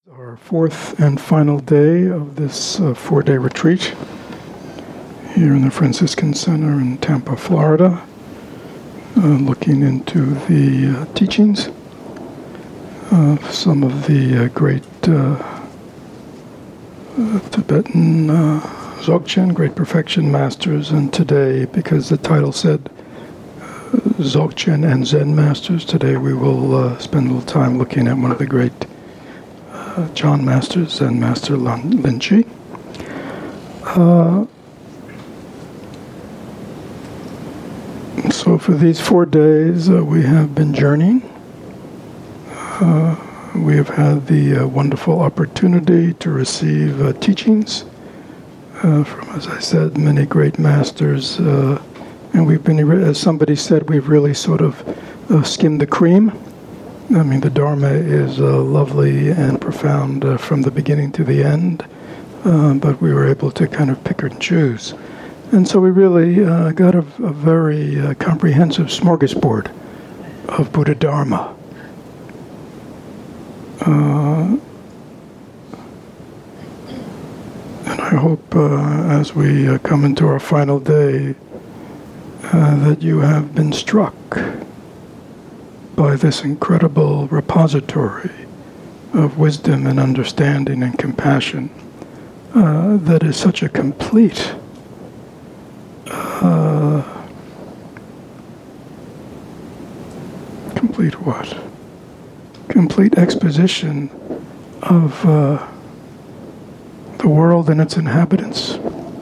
Our fourth and final day of this four-day retreat here in the Franciscan Center in Tampa, Florida, looking into the teachings of some of the great Tibetan Dzogchen, Great Perfection Masters, and today, because the title said Dzogchen and Zen Masters, today we will spend a little time looking at one of the great Chan Masters, Zen Master Linchi. So for these 4 days we have been journeying. We have had the wonderful opportunity to receive teachings from, as I said, many great masters. And we've been, as somebody said, we've really sort of skimmed the cream. I mean, the Dharma is lovely and profound from the beginning to the end, but we were able to kind of pick and choose. And so we really got a very comprehensive smorgasbord of Buddha Dharma. And I hope as we come into our final day that you have been struck by this incredible repository of wisdom and understanding and compassion that is such a complete complete exposition of the world and its inhabitants,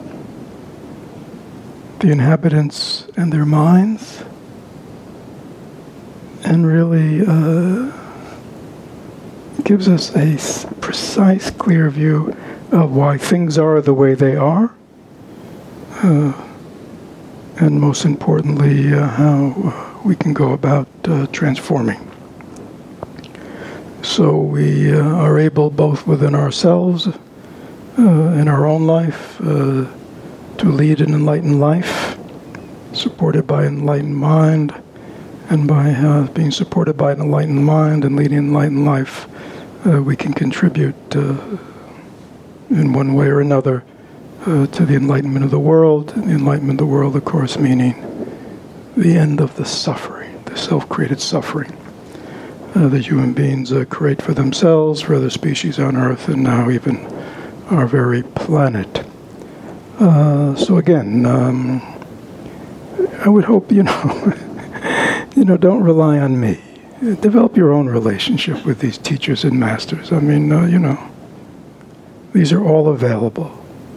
the inhabitants and their minds, and really gives us a precise, clear view of why things are the way they are, and most importantly, how we can go about transforming. So we are able, both within ourselves, in our own life, to lead an enlightened life, supported by an enlightened mind. And by being supported by an enlightened mind and leading an enlightened life, we can contribute in one way or another to the enlightenment of the world. The enlightenment of the world, of course, meaning the end of the suffering, the self-created suffering that human beings create for themselves, for other species on Earth, and now even our very planet. So again, I would hope, don't rely on me. Develop your own relationship with these teachers and masters. I mean, these are all available.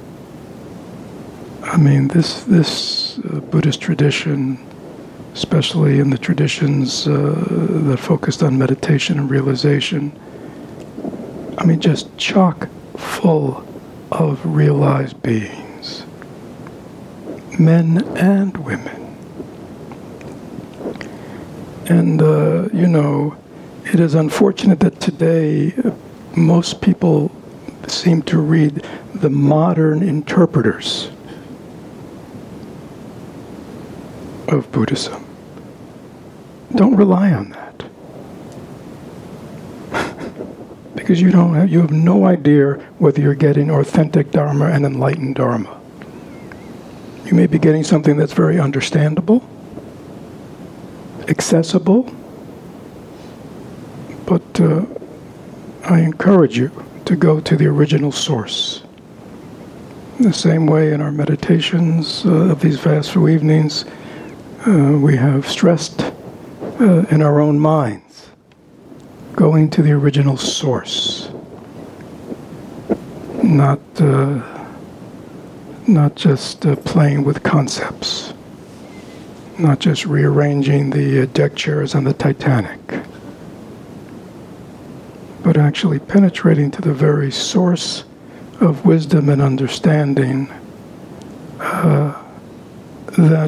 I mean, this Buddhist tradition, especially in the traditions that focused on meditation and realization, I mean, just chock full of realized beings, men and women. And, it is unfortunate that today most people seem to read the modern interpreters of Buddhism. Don't rely on that. Because you have no idea whether you're getting authentic Dharma and enlightened Dharma. You may be getting something that's very understandable, accessible, but I encourage you to go to the original source. In the same way in our meditations of these vast few evenings, we have stressed in our own minds, going to the original source, not just playing with concepts, not just rearranging the deck chairs on the Titanic, but actually penetrating to the very source of wisdom and understanding that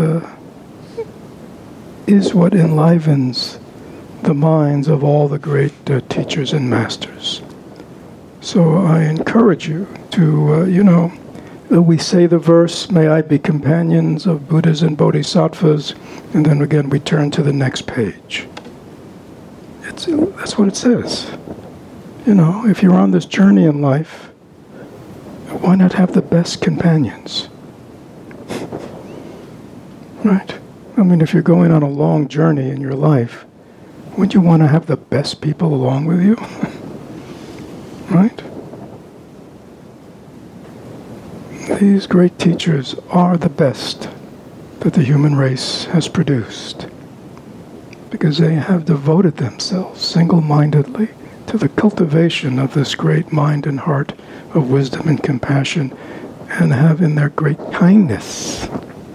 is what enlivens the minds of all the great teachers and masters. So I encourage you to, we say the verse, may I be companions of Buddhas and Bodhisattvas, and then again we turn to the next page. That's what it says. if you're on this journey in life, why not have the best companions? Right? I mean, if you're going on a long journey in your life, wouldn't you want to have the best people along with you? Right? These great teachers are the best that the human race has produced, because they have devoted themselves single-mindedly to the cultivation of this great mind and heart of wisdom and compassion, and have in their great kindness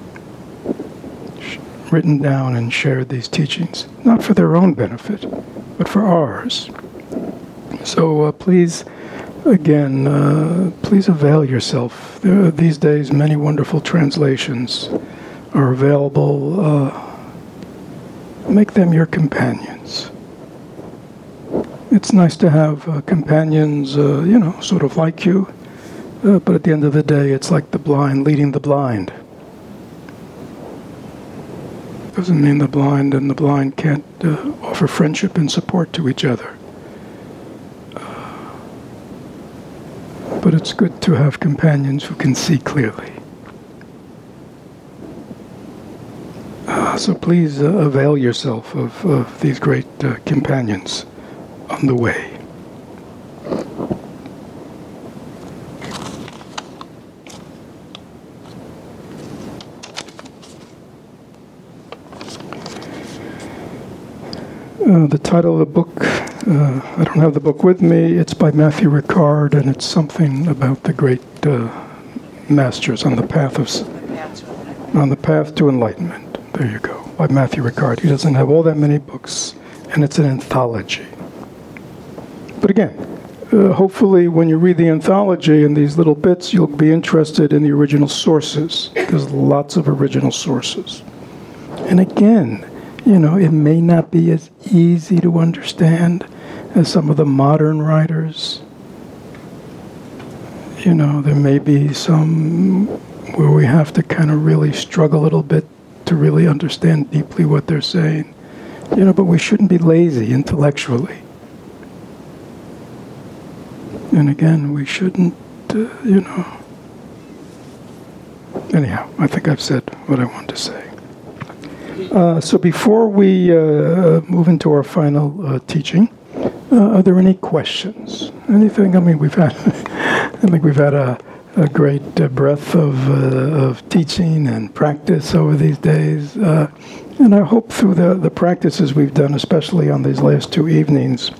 written down and shared these teachings, not for their own benefit, but for ours. So please, again, please avail yourself. There are these days many wonderful translations are available. Make them your companions. It's nice to have companions, sort of like you, but at the end of the day, it's like the blind leading the blind. Doesn't mean the blind and the blind can't offer friendship and support to each other. But it's good to have companions who can see clearly. So please avail yourself of these great companions on the way. The title of the book, I don't have the book with me. It's by Matthew Ricard, and it's something about the great masters on the path to enlightenment. There you go, by Matthew Ricard. He doesn't have all that many books, and it's an anthology. But again, hopefully when you read the anthology and these little bits, you'll be interested in the original sources. There's lots of original sources. And again, it may not be as easy to understand as some of the modern writers. There may be some where we have to kind of really struggle a little bit to really understand deeply what they're saying. But we shouldn't be lazy intellectually. And again, we shouldn't, Anyhow, I think I've said what I want to say. So before we move into our final teaching, are there any questions? Anything? I mean, I think we've had a great breadth of teaching and practice over these days. And I hope through the practices we've done, especially on these last two evenings,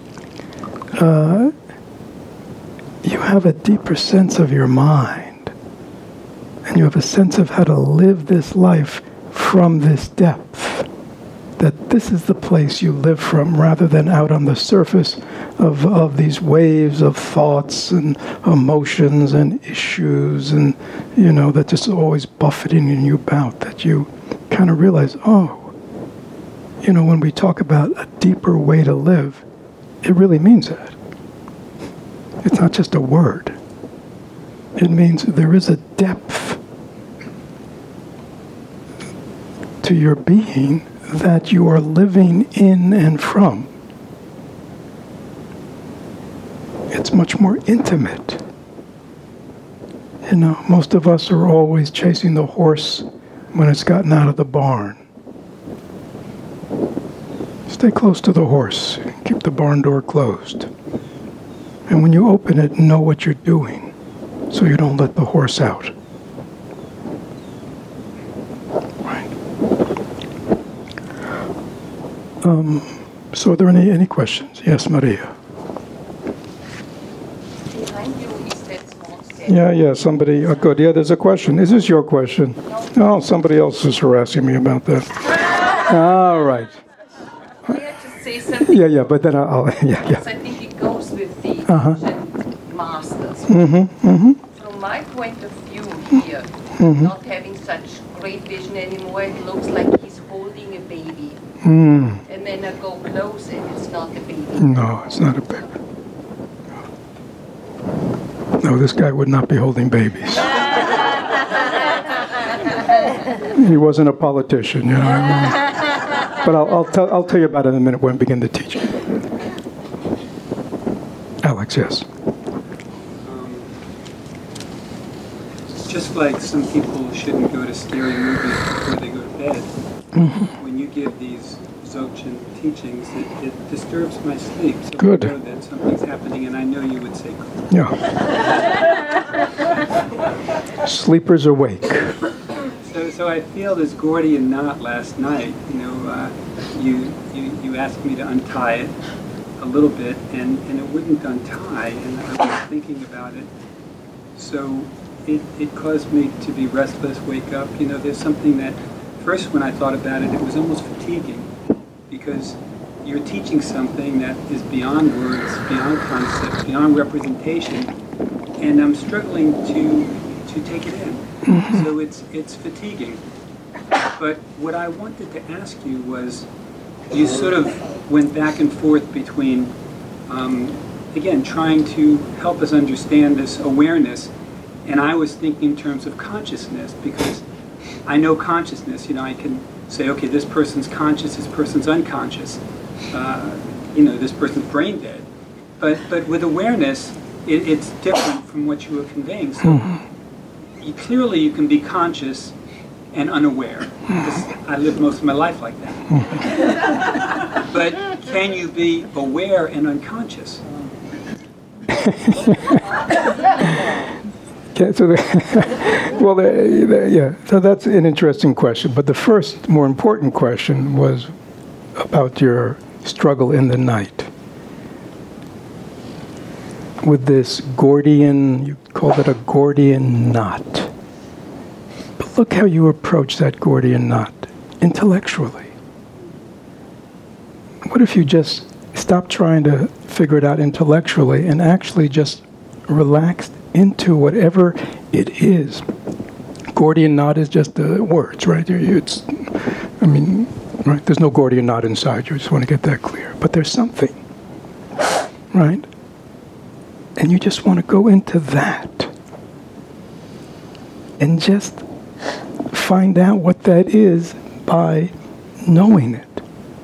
you have a deeper sense of your mind. And you have a sense of how to live this life from this depth, that this is the place you live from, rather than out on the surface of these waves of thoughts and emotions and issues, and that just always buffeting you about, that you kind of realize, when we talk about a deeper way to live, it really means that. It's not just a word. It means there is a depth to your being that you are living in and from. It's much more intimate. Most of us are always chasing the horse when it's gotten out of the barn. Stay close to the horse. Keep the barn door closed. And when you open it, know what you're doing, so you don't let the horse out. So are there any questions? Yes, Maria. Behind you is that small step. Yeah, somebody, good. Yeah, there's a question. Is this your question? No, somebody else is harassing me about that. All right. May I just say something? Yeah, but then I'll Because I think it goes with the ancient masters. From my point of view here, not having such great vision anymore, it looks like he's holding a baby. And then I go close and it's not a baby. No, it's not a baby. No, this guy would not be holding babies. He wasn't a politician, But I'll tell you about it in a minute when we begin the teaching. Alex, yes. Just like some people shouldn't go to scary movies before they go to bed, when you give these Dzogchen teachings, it disturbs my sleep. So Good. I know that something's happening, and I know you would say, Yeah. Sleepers awake. So I feel this Gordian knot last night. You asked me to untie it a little bit, and it wouldn't untie, and I was thinking about it. So it caused me to be restless, wake up. There's something that, first when I thought about it, it was almost fatiguing, because you're teaching something that is beyond words, beyond concepts, beyond representation, and I'm struggling to take it in. So it's fatiguing. But what I wanted to ask you was, you sort of went back and forth between, again, trying to help us understand this awareness, and I was thinking in terms of consciousness, because I know consciousness. I can say, okay, this person's conscious, this person's unconscious, this person's brain dead. But with awareness, it's different from what you were conveying. So clearly you can be conscious and unaware, because I lived most of my life like that. But can you be aware and unconscious? Okay, so so that's an interesting question. But the first, more important question was about your struggle in the night with this Gordian, you called it a Gordian knot. But look how you approach that Gordian knot intellectually. What if you just stopped trying to figure it out intellectually and actually just relaxed into whatever it is? Gordian knot is just the words, right? Right? There's no Gordian knot inside you. I just want to get that clear. But there's something, right? And you just want to go into that and just find out what that is by knowing it.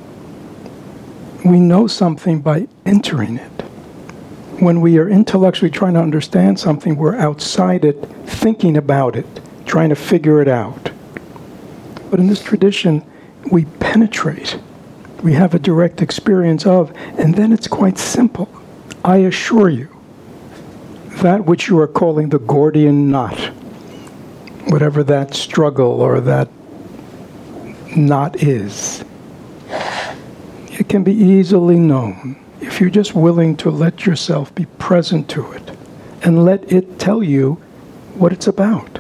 We know something by entering it. When we are intellectually trying to understand something, we're outside it, thinking about it, trying to figure it out. But in this tradition, we penetrate. We have a direct experience of, and then it's quite simple. I assure you, that which you are calling the Gordian knot, whatever that struggle or that knot is, it can be easily known if you're just willing to let yourself be present to it and let it tell you what it's about.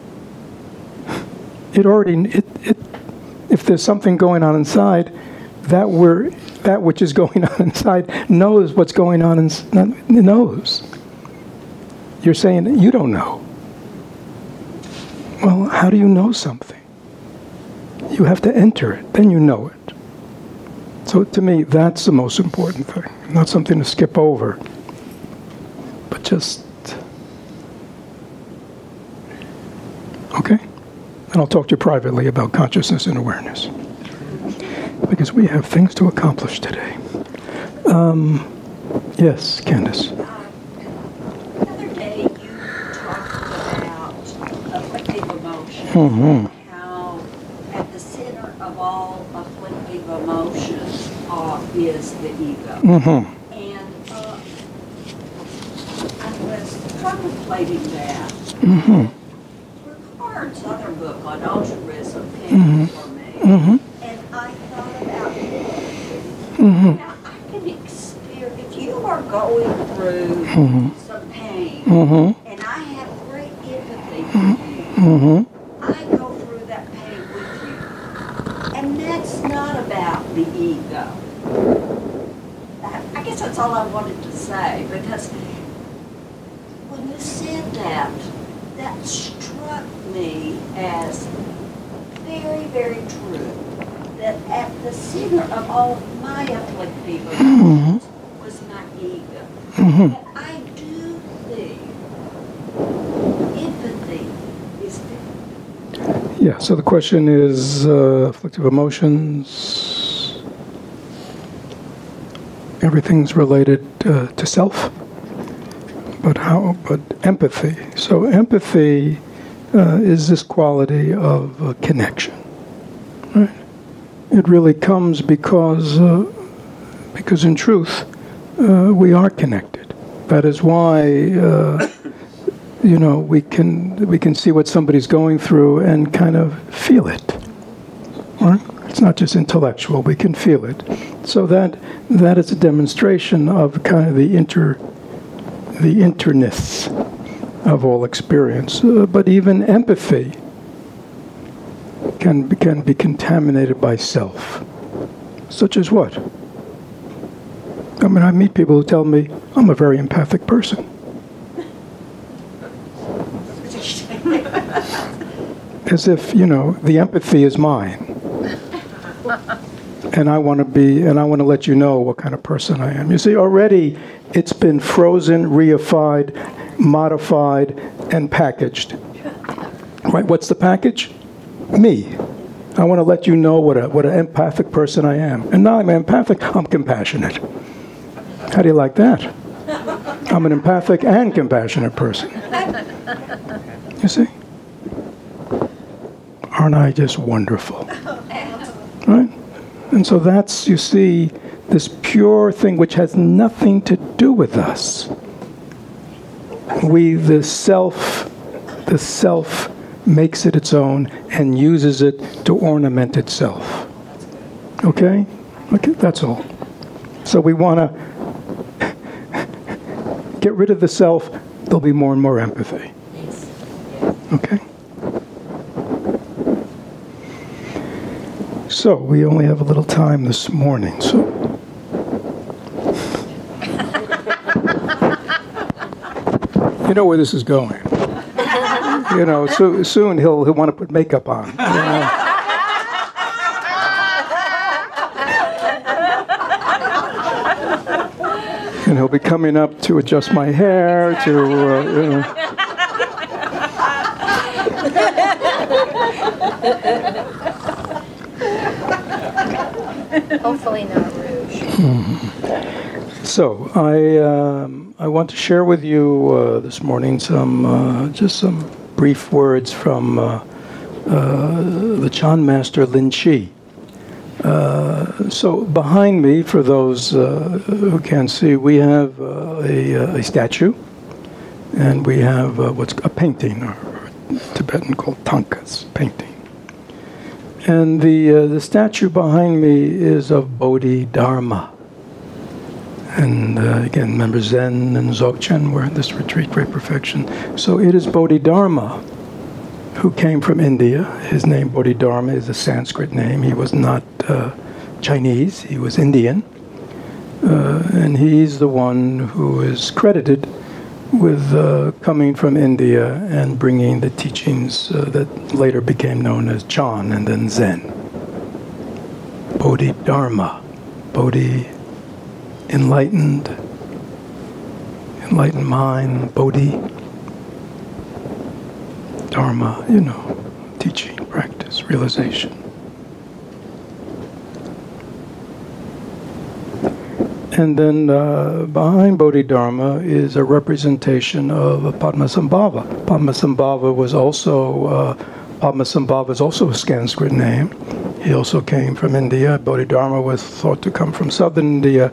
If there's something going on inside, that which is going on inside knows what's going on inside. It knows. You're saying that you don't know. Well, how do you know something? You have to enter it, then you know it. So to me, that's the most important thing. Not something to skip over, but just, okay? And I'll talk to you privately about consciousness and awareness, because we have things to accomplish today. Yes, Candace. The other day you talked about afflictive emotions, how at the center of all afflictive emotions is the ego. And I was contemplating that. Ricard's other book on altruism came for me, and I thought about now I can experience, if you are going through some pain, and I have great empathy for you, I go through that pain with you. And that's not about the ego. I guess that's all I wanted to say, because when you said that, that struck me as very, very true. That at the center of all of my afflictive emotions was my ego. And I do think empathy is different. Yeah, so the question is afflictive emotions. Everything's related to self. But empathy. So empathy is this quality of connection. Right? It really comes because in truth, we are connected. That is why we can see what somebody's going through and kind of feel it. Right? It's not just intellectual; we can feel it. So that is a demonstration of kind of the interness of all experience. But even empathy can be contaminated by self. Such as what? I mean, I meet people who tell me, I'm a very empathic person. As if, the empathy is mine. And I want to let you know what kind of person I am. You see, already it's been frozen, reified, modified, and packaged. Right? What's the package? Me. I want to let you know what an empathic person I am. And now I'm empathic, I'm compassionate. How do you like that? I'm an empathic and compassionate person. You see? Aren't I just wonderful? Right? And so that's, you see, this pure thing which has nothing to do with us. The self makes it its own and uses it to ornament itself. Okay? Okay, that's all. So we want to get rid of the self, there'll be more and more empathy. Okay? So, we only have a little time this morning, so... You know where this is going. Soon he'll want to put makeup on. And he'll be coming up to adjust my hair, Hopefully not rouge. So I want to share with you this morning some brief words from the Chan master Lin Chi. So behind me, for those who can't see, we have a statue, and we have what's a painting, or Tibetan called Tankas painting. And the statue behind me is of Bodhidharma. And again, remember Zen and Dzogchen were in this retreat, Great Perfection. So it is Bodhidharma who came from India. His name Bodhidharma is a Sanskrit name. He was not Chinese, he was Indian. And he's the one who is credited with coming from India and bringing the teachings that later became known as Chan and then Zen. Bodhidharma. Bodhi, enlightened mind, Bodhi. Dharma, teaching, practice, realization. And then behind Bodhidharma is a representation of Padmasambhava. Padmasambhava is also a Sanskrit name. He also came from India. Bodhidharma was thought to come from southern India.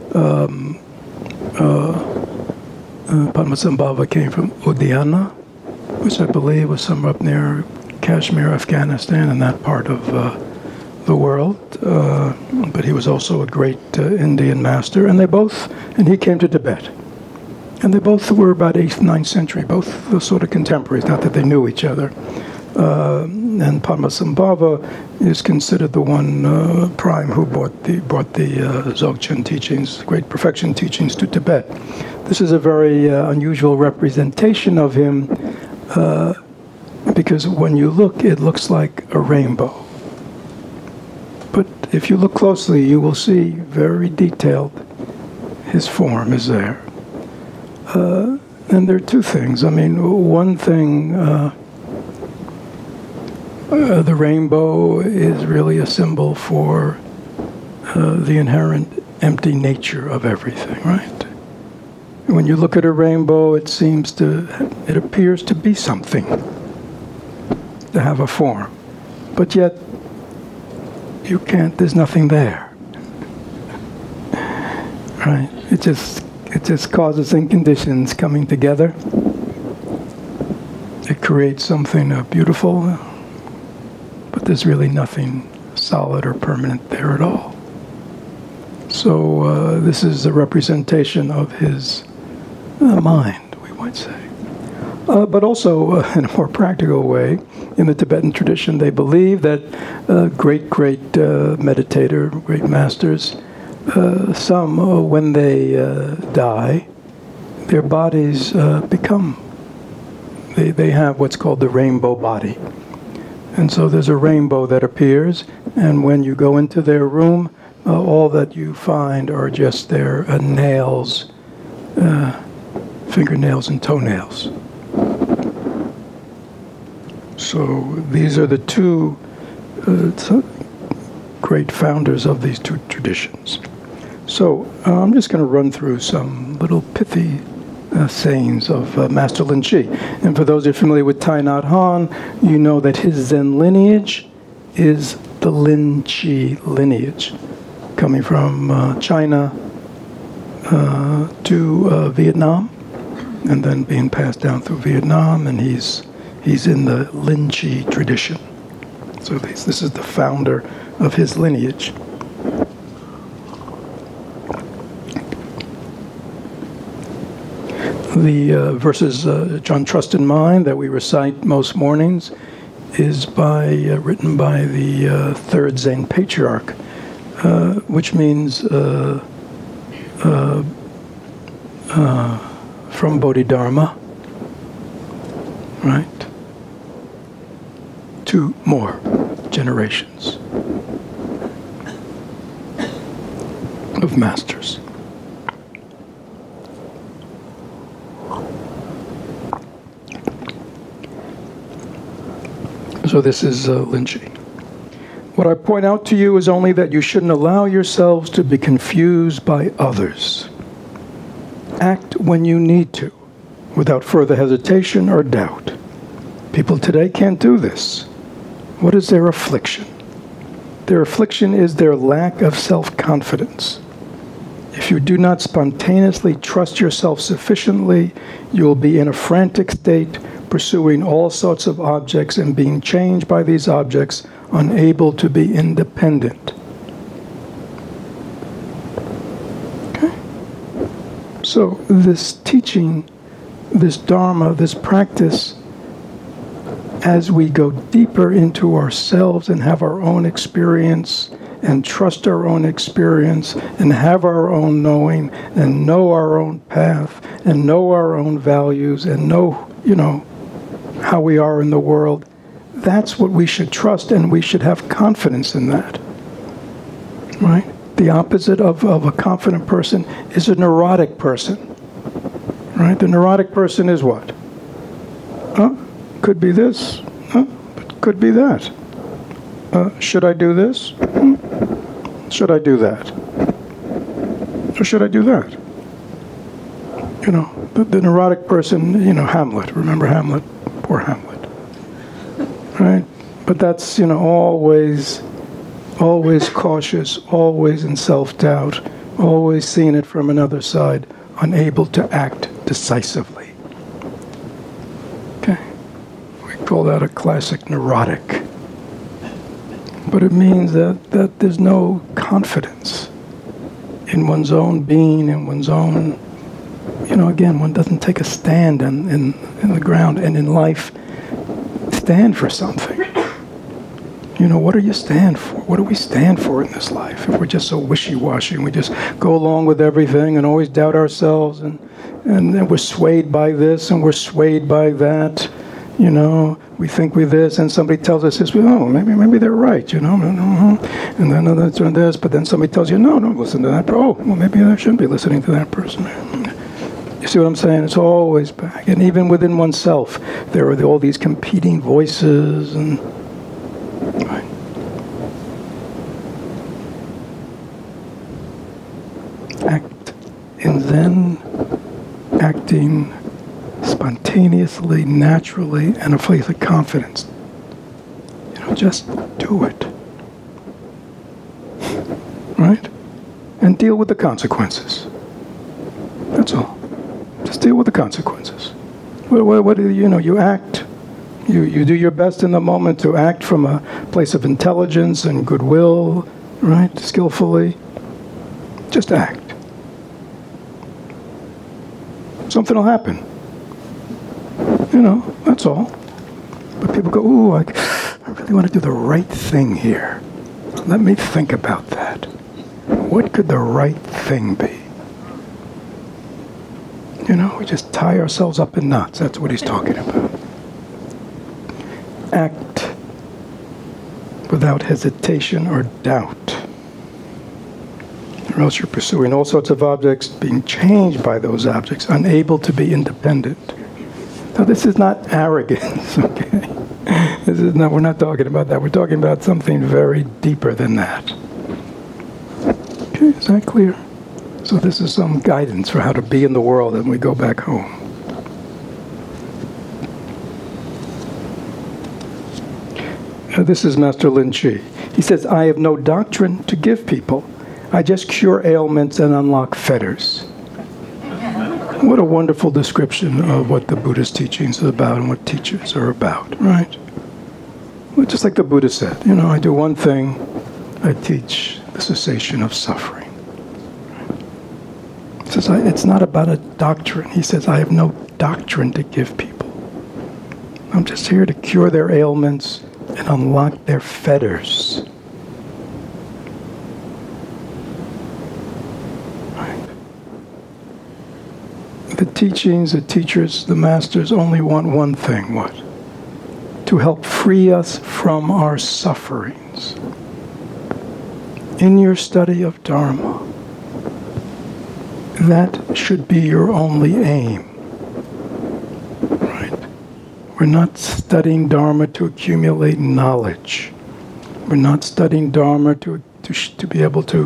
Padmasambhava came from Udayana, which I believe was somewhere up near Kashmir, Afghanistan, and that part of the world. But he was also a great Indian master, and he came to Tibet. And they both were about 8th, 9th century, both sort of contemporaries, not that they knew each other. And Padmasambhava is considered the one prime who brought the Dzogchen teachings, Great Perfection teachings, to Tibet. This is a very unusual representation of him because when you look, it looks like a rainbow. But if you look closely, you will see very detailed, his form is there. And there are two things. I mean, one thing, the rainbow is really a symbol for the inherent empty nature of everything, right? When you look at a rainbow, it appears to be something, to have a form. But yet, there's nothing there. Right? It just causes and conditions coming together. It creates something beautiful, but there's really nothing solid or permanent there at all. So this is a representation of his mind, we might say. But also, in a more practical way, in the Tibetan tradition, they believe that great meditator, great masters, some, when they die, their bodies they have what's called the rainbow body. And so there's a rainbow that appears, and when you go into their room, all that you find are just their nails, fingernails and toenails. So these are the two great founders of these two traditions. So I'm just going to run through some little pithy sayings of Master Lin Chi. And for those who are familiar with Thich Nhat Hanh, you know that his Zen lineage is the Lin Chi lineage, coming from China to Vietnam, and then being passed down through Vietnam, and he's in the Lin Chi tradition. So this is the founder of his lineage. The verses John Trust in Mind that we recite most mornings is written by the third Zen patriarch, which means from Bodhidharma, right, to more generations of masters. So this is Lin Chi. What I point out to you is only that you shouldn't allow yourselves to be confused by others. Act when you need to, without further hesitation or doubt. People today can't do this. What is their affliction? Their affliction is their lack of self-confidence. If you do not spontaneously trust yourself sufficiently, you will be in a frantic state, pursuing all sorts of objects and being changed by these objects, unable to be independent. Okay? So this teaching, this Dharma, this practice, as we go deeper into ourselves and have our own experience and trust our own experience and have our own knowing and know our own path and know our own values and know, how we are in the world, that's what we should trust, and we should have confidence in that. Right? The opposite of a confident person is a neurotic person. Right? The neurotic person is what? Could be this, but could be that. Should I do this? Should I do that? Or should I do that? The neurotic person, Hamlet. Remember Hamlet? Poor Hamlet. Right? But that's, always cautious, always in self-doubt, always seeing it from another side, unable to act decisively. Okay? We call that a classic neurotic. But it means that there's no confidence in one's own being, in one's own, again, one doesn't take a stand in the ground and in life, stand for something. What do you stand for? What do we stand for in this life? If we're just so wishy-washy and we just go along with everything and always doubt ourselves and we're swayed by this and we're swayed by that, we think we're this and somebody tells us this, maybe they're right, and then that's this, but then somebody tells you, no, don't listen to that. Maybe I shouldn't be listening to that person. You see what I'm saying? It's always back. And even within oneself, there are all these competing voices and... Right. in Zen, acting spontaneously, naturally, and a place of confidence. Just do it. Right? And deal with the consequences. That's all. Just deal with the consequences. What do you act. You do your best in the moment to act from a place of intelligence and goodwill, right? Skillfully. Just act. Something will happen. That's all. But people go, ooh, I really want to do the right thing here. Let me think about that. What could the right thing be? We just tie ourselves up in knots. That's what he's talking about. Act without hesitation or doubt. Or else you're pursuing all sorts of objects, being changed by those objects, unable to be independent. Now, this is not arrogance, okay? We're not talking about that. We're talking about something very deeper than that. Okay, is that clear? So this is some guidance for how to be in the world when we go back home. This is Master Lin Chi. He says, I have no doctrine to give people. I just cure ailments and unlock fetters. What a wonderful description of what the Buddhist teachings are about and what teachers are about, right? Well, just like the Buddha said, I do one thing, I teach the cessation of suffering. He says, it's not about a doctrine. He says, I have no doctrine to give people. I'm just here to cure their ailments and unlock their fetters. The teachings, the teachers, the masters only want one thing, what? To help free us from our sufferings. In your study of Dharma, that should be your only aim. Right? We're not studying Dharma to accumulate knowledge. We're not studying Dharma to be able to,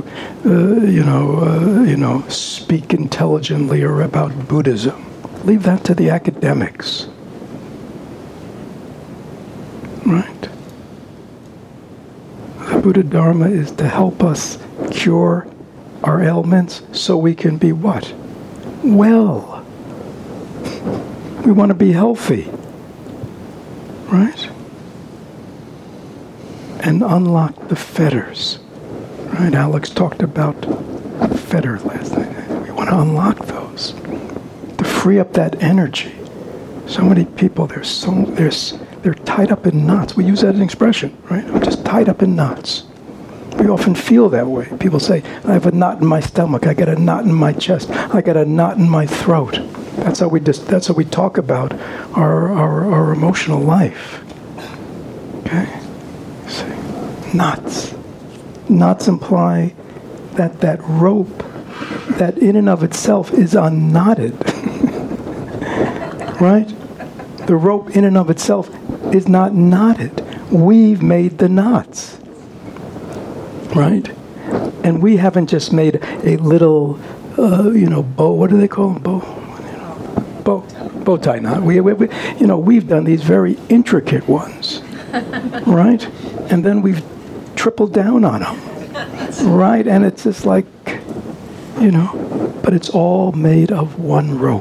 speak intelligently or about Buddhism. Leave that to the academics. Right? The Buddha Dharma is to help us cure our ailments so we can be what? Well. We want to be healthy. Right? And unlock the fetters. Right? Alex talked about fetter last night. We want to unlock those. To free up that energy. So many people, they're tied up in knots. We use that as an expression, right? I'm just tied up in knots. We often feel that way. People say, I have a knot in my stomach. I got a knot in my chest. I got a knot in my throat. That's how we talk about our emotional life. Okay? See? Knots. Knots imply that rope, that in and of itself is unknotted. Right? The rope in and of itself is not knotted. We've made the knots. Right? And we haven't just made a little, bow. What do they call them? Bow tie knot. We've done these very intricate ones. Right? And then we've tripled down on them. Right? And it's just like, but it's all made of one rope.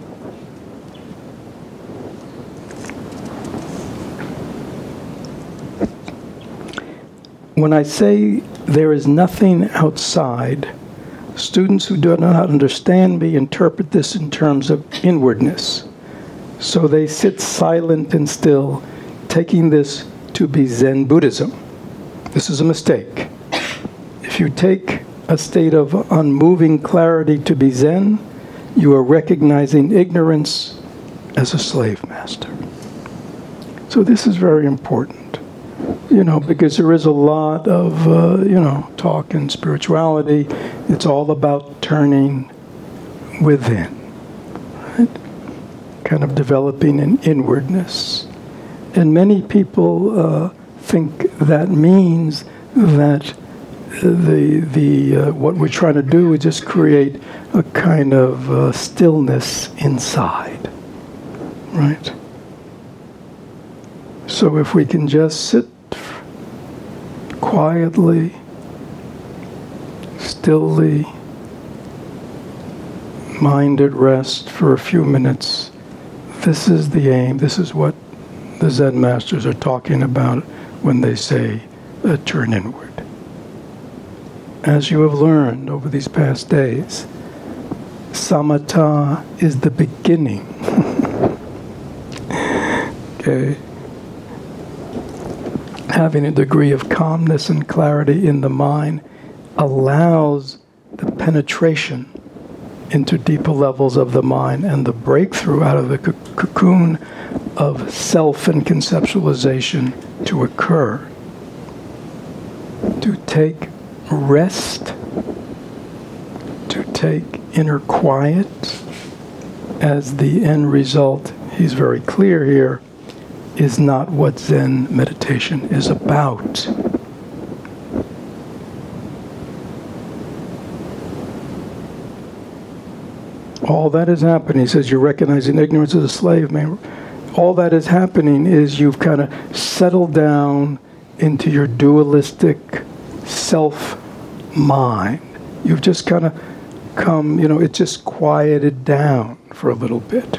When I say there is nothing outside, students who do not understand me interpret this in terms of inwardness. So they sit silent and still, taking this to be Zen Buddhism. This is a mistake. If you take a state of unmoving clarity to be Zen, you are recognizing ignorance as a slave master. So this is very important. Because there is a lot of, talk in spirituality. It's all about turning within, right? Kind of developing an inwardness. And many people think that means that what we're trying to do is just create a kind of stillness inside, right? So if we can just sit quietly, stilly, mind at rest for a few minutes, this is the aim. This is what the Zen masters are talking about when they say turn inward. As you have learned over these past days, samatha is the beginning. Okay? Having a degree of calmness and clarity in the mind allows the penetration into deeper levels of the mind and the breakthrough out of the cocoon of self and conceptualization to occur. To take rest, to take inner quiet as the end result, he's very clear here, is not what Zen meditation is about. All that is happening, he says, you're recognizing ignorance as a slave, man. All that is happening is you've kind of settled down into your dualistic self-mind. You've just kind of come, it just quieted down for a little bit.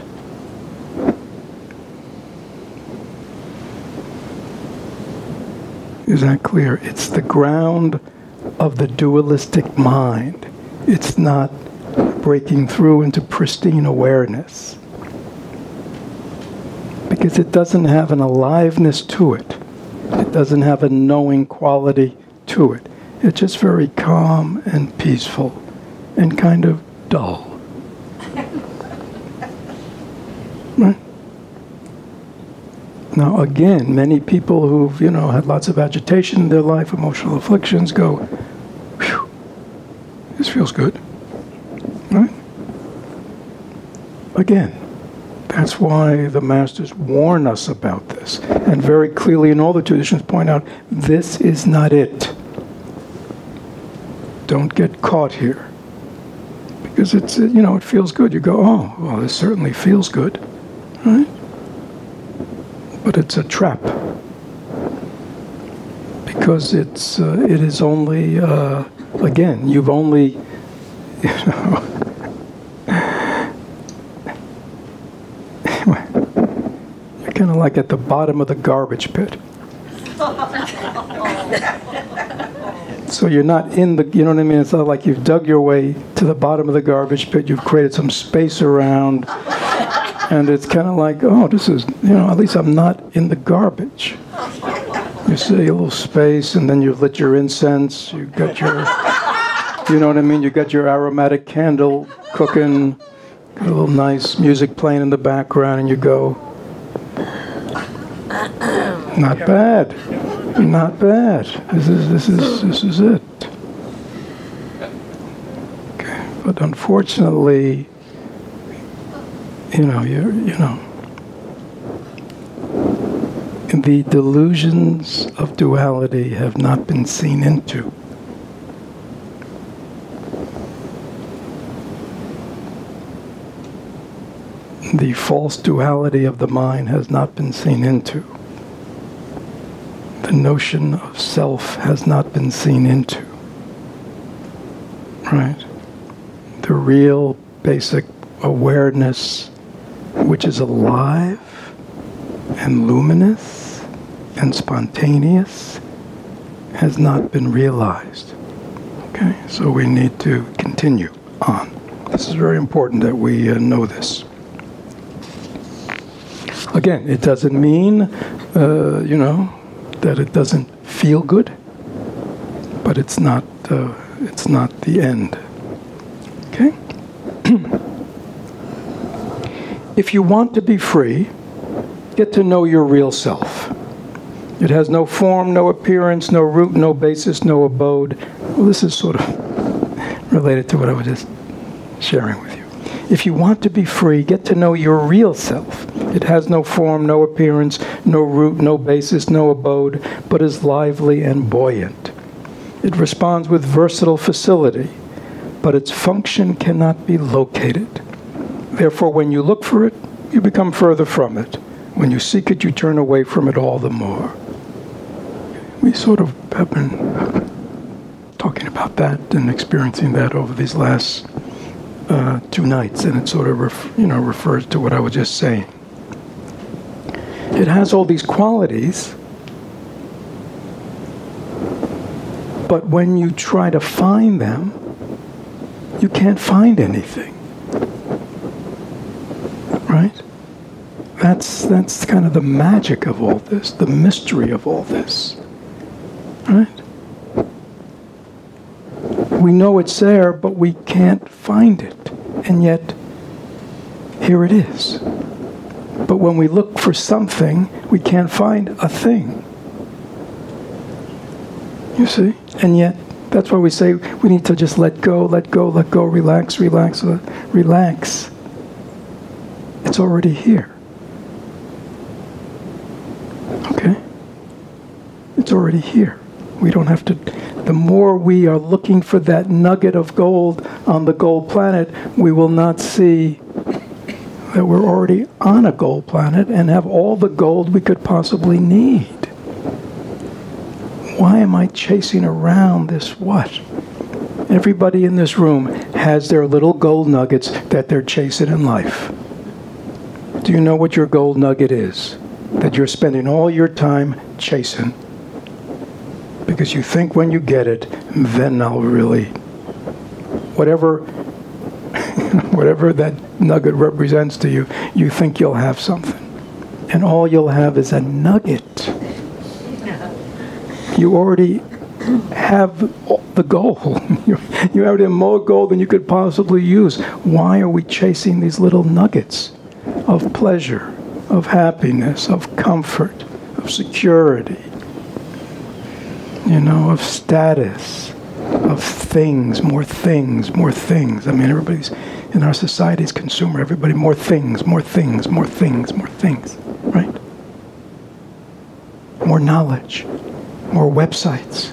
Is that clear? It's the ground of the dualistic mind. It's not breaking through into pristine awareness. Because it doesn't have an aliveness to it. It doesn't have a knowing quality to it. It's just very calm and peaceful and kind of dull. Right? Now again, many people who've, had lots of agitation in their life, emotional afflictions, go, whew, this feels good. Right? Again, that's why the masters warn us about this. And very clearly in all the traditions point out, this is not it. Don't get caught here. Because it's, it feels good. You go, oh, well, this certainly feels good. Right? But it's a trap. Because it is only, again, you've only, you're kind of like at the bottom of the garbage pit. So you're not in the, you know what I mean? It's not like you've dug your way to the bottom of the garbage pit, you've created some space around, and it's kind of like, oh, this is, at least I'm not in the garbage. You see a little space, and then you've lit your incense, you've got your, you know what I mean? You got your aromatic candle cooking, got a little nice music playing in the background, and you go, not bad. Not bad. This is it. Okay. But unfortunately, the delusions of duality have not been seen into. The false duality of the mind has not been seen into. The notion of self has not been seen into. Right? The real basic awareness, which is alive and luminous and spontaneous, has not been realized. Okay? So we need to continue on. This is very important that we know this. Again, it doesn't mean, that it doesn't feel good, but it's not the end. Okay? If you want to be free, get to know your real self. It has no form, no appearance, no root, no basis, no abode. Well, this is sort of related to what I was just sharing with you. If you want to be free, get to know your real self. It has no form, no appearance, no root, no basis, no abode, but is lively and buoyant. It responds with versatile facility, but its function cannot be located. Therefore, when you look for it, you become further from it. When you seek it, you turn away from it all the more. We sort of have been talking about that and experiencing that over these last 2 nights, and it sort of refers to what I was just saying. It has all these qualities, but when you try to find them, you can't find anything. Right? That's kind of the magic of all this, the mystery of all this. Right? We know it's there, but we can't find it. And yet, here it is. But when we look for something, we can't find a thing. You see? And yet, that's why we say we need to just let go, relax, relax, relax. It's already here. Okay? It's already here. We don't have to... The more we are looking for that nugget of gold on the gold planet, we will not see that we're already on a gold planet and have all the gold we could possibly need. Why am I chasing around this what? Everybody in this room has their little gold nuggets that they're chasing in life. Do you know what your gold nugget is? That you're spending all your time chasing. Because you think when you get it, then I'll really... Whatever that nugget represents to you, you think you'll have something. And all you'll have is a nugget. You already have the gold. You already have more gold than you could possibly use. Why are we chasing these little nuggets of pleasure, of happiness, of comfort, of security, of status, of things, more things, more things? I mean, everybody's, in our society's consumer, everybody, more things, more things, more things, more things, right? More knowledge, more websites,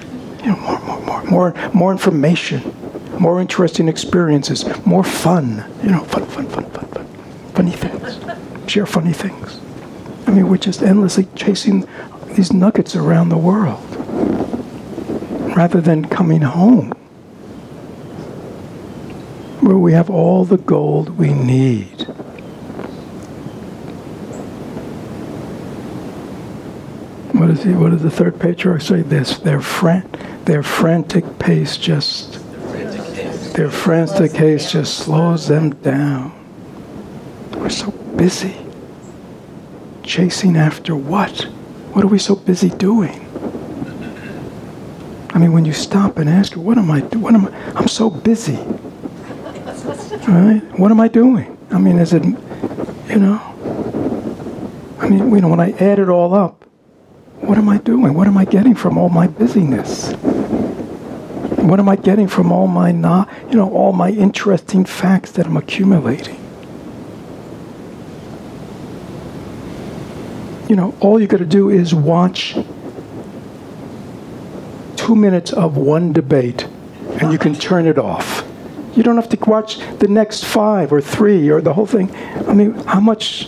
more information, more interesting experiences, more fun, fun. Funny things. Share funny things. I mean, we're just endlessly chasing these nuggets around the world rather than coming home where we have all the gold we need. What does the third patriarch say? Their frantic pace just slows them down. We're so busy. Chasing after what? What are we so busy doing? I mean, when you stop and ask, what am I doing? I'm so busy. Right? What am I doing? I mean, is it, when I add it all up, what am I doing? What am I getting from all my busyness? What am I getting from all my all my interesting facts that I'm accumulating? All you got to do is watch 2 minutes of one debate, and you can turn it off. You don't have to watch the next 5 or 3 or the whole thing. I mean, how much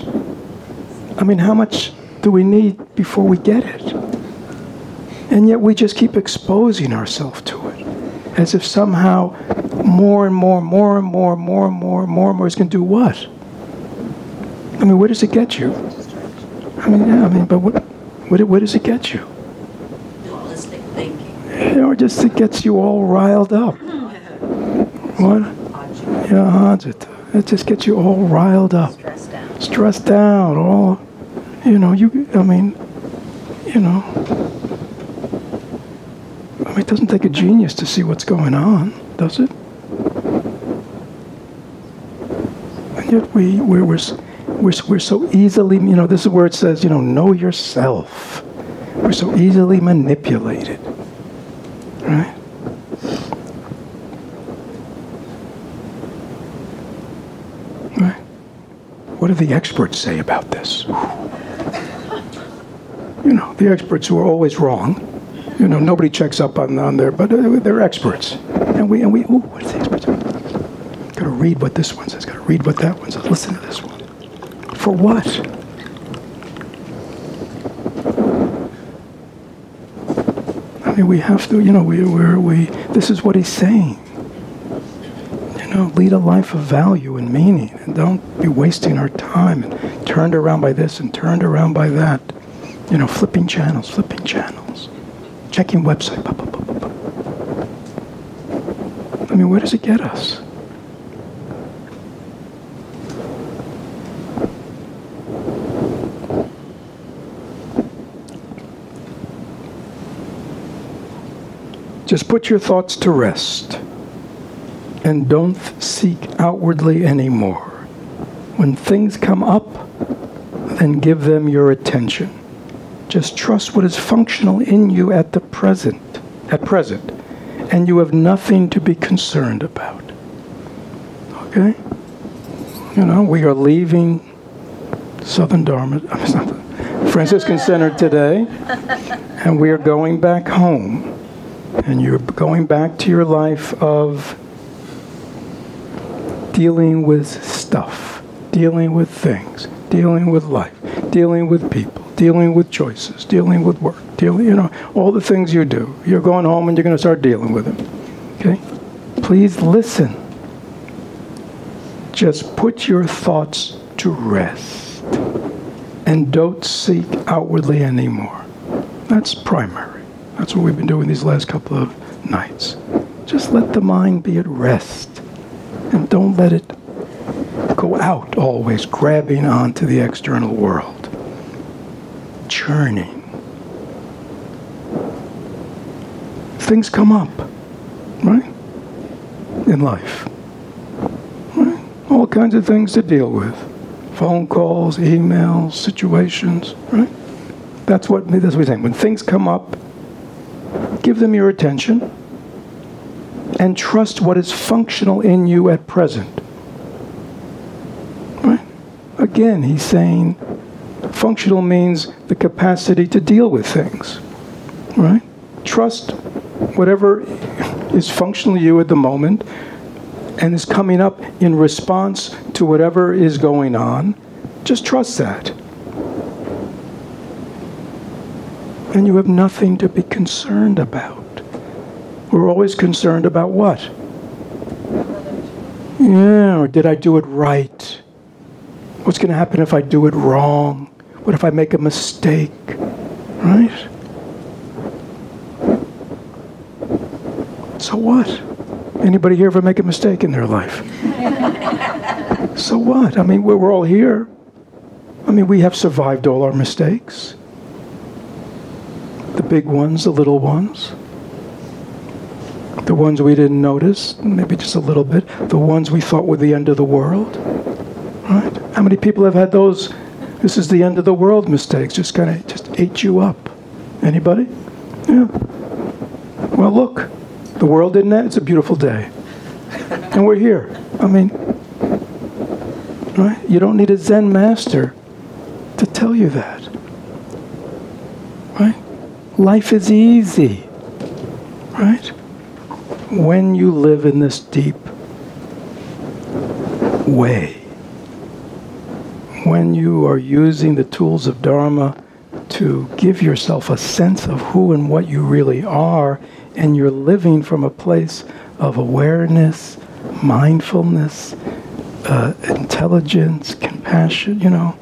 do we need before we get it? And yet we just keep exposing ourselves to it, as if somehow more and more is going to do what? I mean, where does it get you? But what does it get you? Dualistic thinking. Or just it gets you all riled up. What? It just gets you all riled up. Stressed out. All, it doesn't take a genius to see what's going on, does it? And yet we're so easily, this is where it says, know yourself. We're so easily manipulated, right? Right? What do the experts say about this? The experts who are always wrong. You know, nobody checks up on there, but they're experts. And we, ooh, what is the experts? Got to read what this one says. Got to read what that one says. Listen to this one. For what? I mean, we have to, you know, this is what he's saying. You know, lead a life of value and meaning, and don't be wasting our time and turned around by this and turned around by that. You know, flipping channels, checking website. I mean, where does it get us? Just put your thoughts to rest and don't seek outwardly anymore. When things come up, then give them your attention. Just trust what is functional in you at present, and you have nothing to be concerned about. Okay? You know, we are leaving Southern Dharma, Franciscan Center today, and we are going back home. And you're going back to your life of dealing with stuff, dealing with things, dealing with life, dealing with people, dealing with choices, dealing with work, you know, all the things you do. You're going home and you're going to start dealing with them. Okay? Please listen. Just put your thoughts to rest and don't seek outwardly anymore. That's primary. That's what we've been doing these last couple of nights. Just let the mind be at rest. And don't let it go out always, grabbing onto the external world. Churning. Things come up, right? In life. Right? All kinds of things to deal with. Phone calls, emails, situations, right? That's what we're saying. When things come up, give them your attention and trust what is functional in you at present. Right? Again, he's saying functional means the capacity to deal with things. Right? Trust whatever is functional to you at the moment and is coming up in response to whatever is going on. Just trust that. And you have nothing to be concerned about. We're always concerned about what? Yeah, or did I do it right? What's going to happen if I do it wrong? What if I make a mistake? Right? So what? Anybody here ever make a mistake in their life? So what? I mean, we're all here. I mean, we have survived all our mistakes. The big ones, the little ones. The ones we didn't notice, maybe just a little bit. The ones we thought were the end of the world. Right? How many people have had those, this is the end of the world mistakes, just ate you up? Anybody? Yeah. Well, look, the world didn't end. It's a beautiful day. And we're here. I mean, right? You don't need a Zen master to tell you that. Right? Life is easy, right? When you live in this deep way, when you are using the tools of Dharma to give yourself a sense of who and what you really are, and you're living from a place of awareness, mindfulness, intelligence, compassion, you know.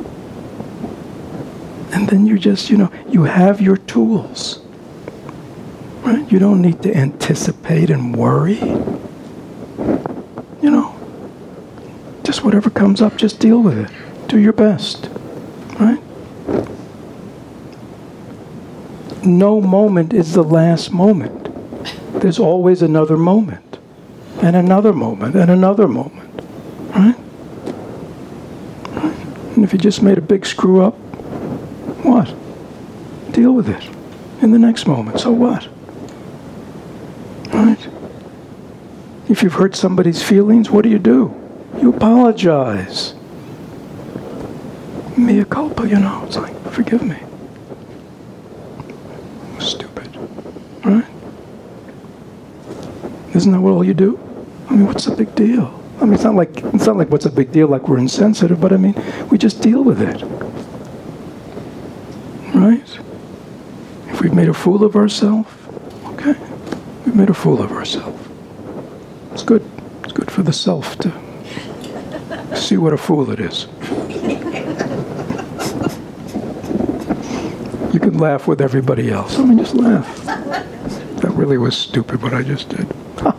And then you're just, you know, you have your tools. Right? You don't need to anticipate and worry. You know, just whatever comes up, just deal with it. Do your best. Right? No moment is the last moment. There's always another moment. And another moment. And another moment. Right? And if you just made a big screw up, what? Deal with it in the next moment. So what? Right? If you've hurt somebody's feelings, what do? You apologize. Mea culpa, you know. It's like, forgive me. Stupid. Isn't that what all you do? I mean, what's the big deal? I mean, it's not like what's a big deal, like we're insensitive, but I mean, we just deal with it. Right? If we've made a fool of ourselves, okay, we've made a fool of ourselves. It's good. It's good for the self to see what a fool it is. You can laugh with everybody else. I mean, just laugh. That really was stupid what I just did.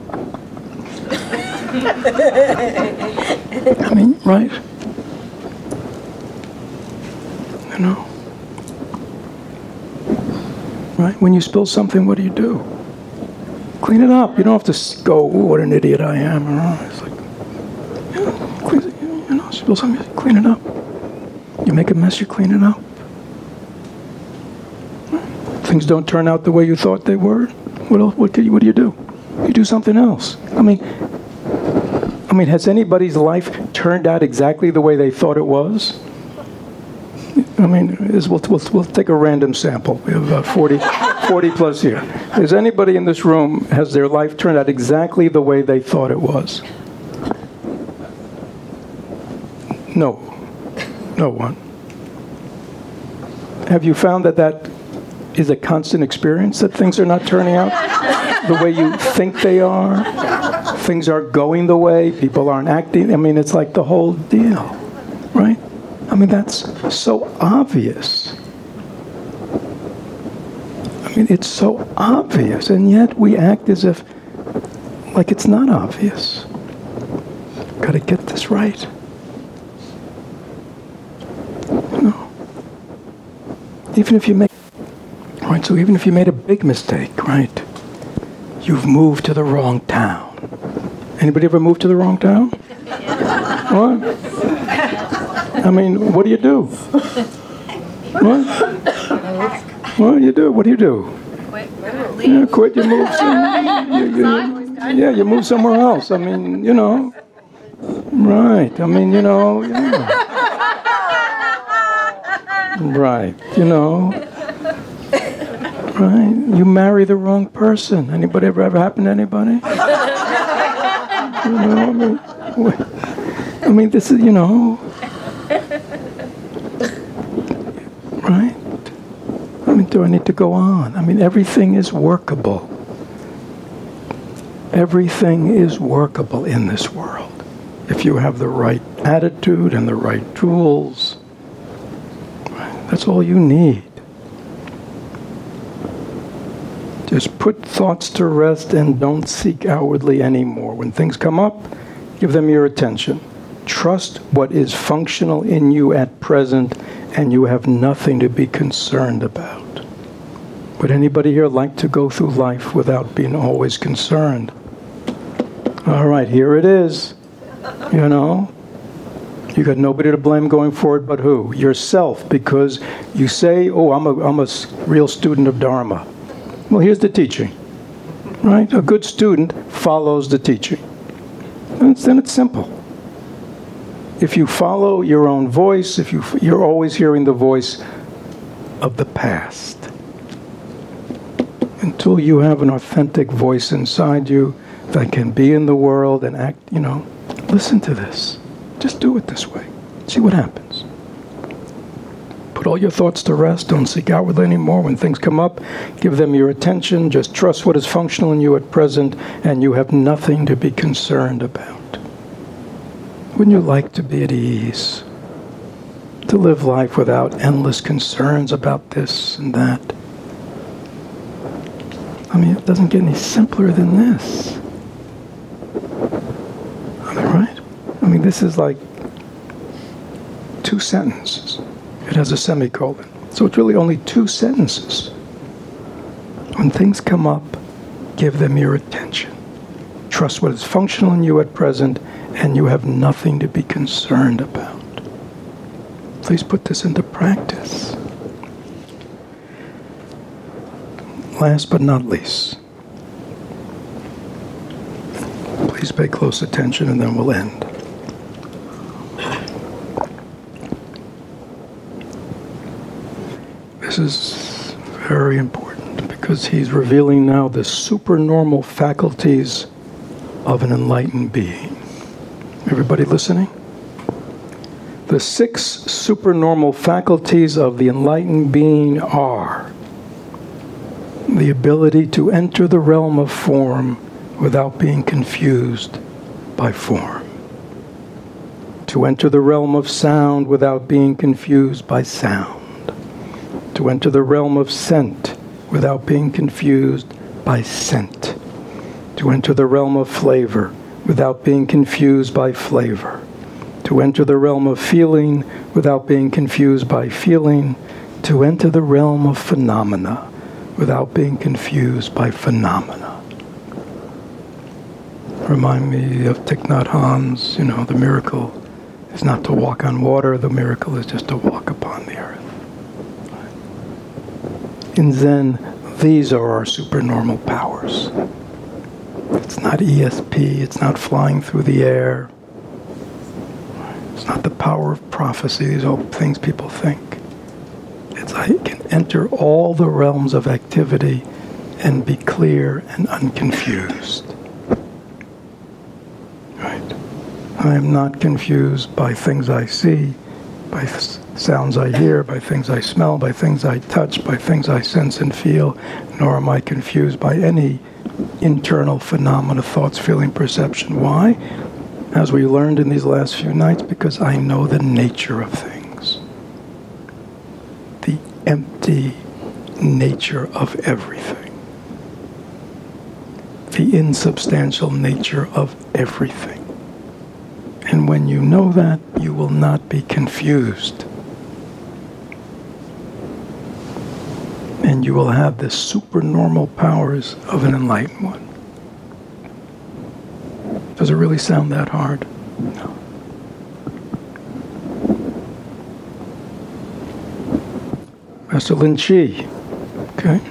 I mean, right? You know? Right? When you spill something, what do? Clean it up. You don't have to go, "Ooh, what an idiot I am." It's like, spill something, clean it up. You make a mess, you clean it up. Things don't turn out the way you thought they were. What else? What do you do? You do something else. I mean, has anybody's life turned out exactly the way they thought it was? I mean, we'll take a random sample. We have about 40 plus here. Is anybody in this room, has their life turned out exactly the way they thought it was? No. No one. Have you found that is a constant experience, that things are not turning out the way you think they are? Things aren't going the way, people aren't acting. I mean, it's like the whole deal, right? I mean, that's so obvious. I mean, it's so obvious, and yet we act as if, like it's not obvious. Got to get this right. You know? Even if you make, right, so even if you made a big mistake, right, you've moved to the wrong town. Anybody ever moved to the wrong town? What? I mean, what do you do? What? What do you do? What do you do? Quit. Yeah, quit. You move. You move somewhere else. I mean, you know. Right. I mean, you know. Yeah. Right. You know. Right. You marry the wrong person. Anybody ever happened to anybody? You know. I mean, this is, you know. Right? I mean, do I need to go on? I mean, everything is workable. Everything is workable in this world. If you have the right attitude and the right tools, right? That's all you need. Just put thoughts to rest and don't seek outwardly anymore. When things come up, give them your attention. Trust what is functional in you at present, and you have nothing to be concerned about. Would anybody here like to go through life without being always concerned? All right, here it is. You know, you got nobody to blame going forward but who? Yourself, because you say, "Oh, I'm a real student of Dharma." Well, here's the teaching, right? A good student follows the teaching. And then it's simple. If you follow your own voice, you're always hearing the voice of the past. Until you have an authentic voice inside you that can be in the world and act, you know, listen to this. Just do it this way. See what happens. Put all your thoughts to rest. Don't seek outwardly anymore. When things come up, give them your attention. Just trust what is functional in you at present, and you have nothing to be concerned about. Wouldn't you like to be at ease? To live life without endless concerns about this and that? I mean, it doesn't get any simpler than this. I mean, right? I mean, this is like 2 sentences. It has a semicolon. So it's really only 2 sentences. When things come up, give them your attention. Trust what is functional in you at present, and you have nothing to be concerned about. Please put this into practice. Last but not least, please pay close attention and then we'll end. This is very important because he's revealing now the supernormal faculties of an enlightened being. Everybody listening? The 6 supernormal faculties of the enlightened being are the ability to enter the realm of form without being confused by form, to enter the realm of sound without being confused by sound, to enter the realm of scent without being confused by scent, to enter the realm of flavor without being confused by flavor, to enter the realm of feeling without being confused by feeling, to enter the realm of phenomena without being confused by phenomena. Remind me of Thich Nhat Hanh's, the miracle is not to walk on water, the miracle is just to walk upon the earth. In Zen, these are our supernormal powers. It's not ESP, it's not flying through the air. It's not the power of prophecy, these are all things people think. It's I can enter all the realms of activity and be clear and unconfused. Right? I am not confused by things I see, by sounds I hear, by things I smell, by things I touch, by things I sense and feel, nor am I confused by any internal phenomena, thoughts, feeling, perception. Why? As we learned in these last few nights, because I know the nature of things. The empty nature of everything. The insubstantial nature of everything. And when you know that, you will not be confused. And you will have the supernormal powers of an enlightened one. Does it really sound that hard? No. Master Lin Chi. Okay.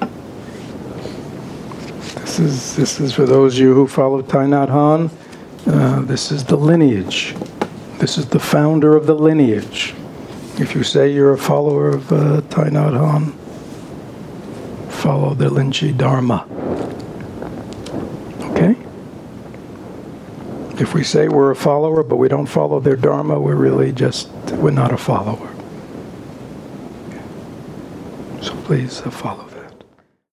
This is for those of you who follow Thich Nhat Hanh. This is the lineage. This is the founder of the lineage. If you say you're a follower of Thich Nhat Hanh, follow the Lin Chi Dharma. Okay? If we say we're a follower, but we don't follow their Dharma, we're not a follower. So please follow.